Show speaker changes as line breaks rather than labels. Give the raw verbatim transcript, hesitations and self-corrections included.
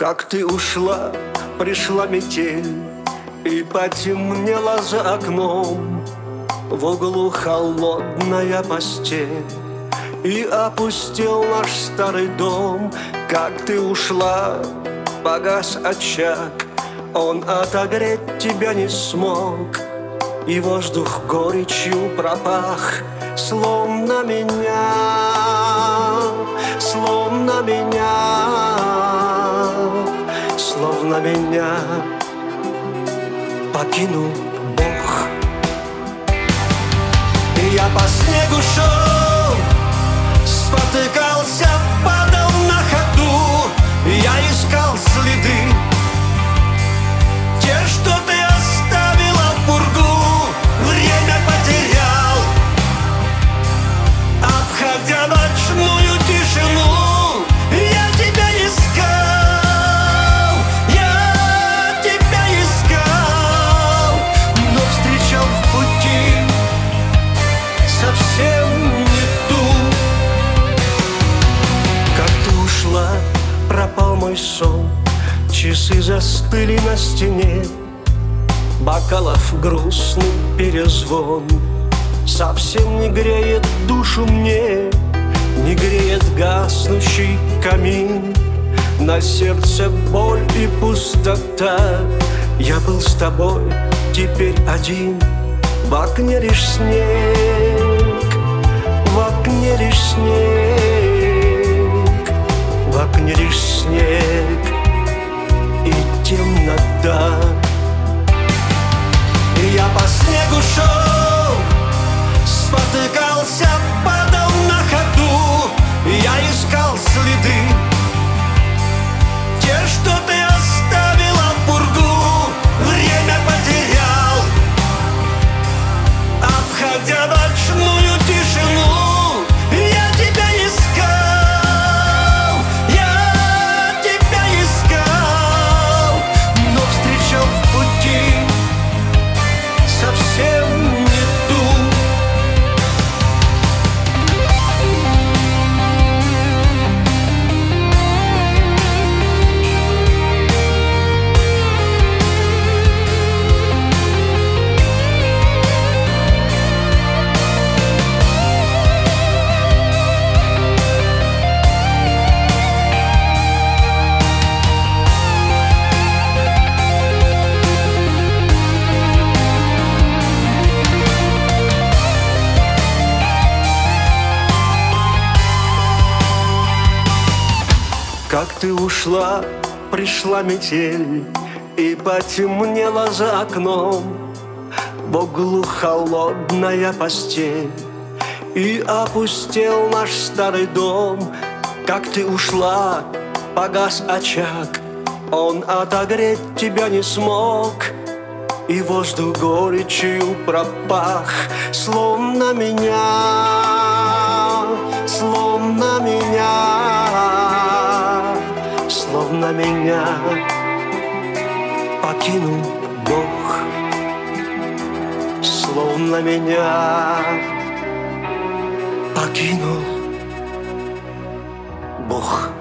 Как ты ушла, пришла метель, и потемнело за окном. В углу холодная постель, и опустел наш старый дом. Как ты ушла, погас очаг, он отогреть тебя не смог, и воздух горечью пропах. Словно меня, словно меня, словно меня покинул Бог. И я по снегу шел, спотыкался, падал на ходу. Я искал следы, те, что ты оставила в пургу. Время потерял, обходя ночную тишину. Я тебя искал, я тебя искал, но встречал в пути совсем не ту. Как ты ушла, пропал мой сон, часы застыли на стене, бокалов грустный перезвон совсем не греет душу мне, не греет гаснущий камин. На сердце боль и пустота. Я был с тобой, теперь один. В окне лишь снег, в окне лишь снег, в окне лишь снег и темнота. И я по снегу шел, спотыкался, падал на ходу. Я искал следы, те, что ты оставила в пургу. Время потерял, обходя ночную тишину. Я тебя искал, я тебя искал, но встречал в пути совсем не ту. Как ты ушла, пришла метель, и потемнело за окном. В углу холодная постель, и опустел наш старый дом. Как ты ушла, погас очаг, он отогреть тебя не смог, и воздух горечью пропах. Словно меня, словно меня, словно меня покинул Бог, словно меня покинул Бог.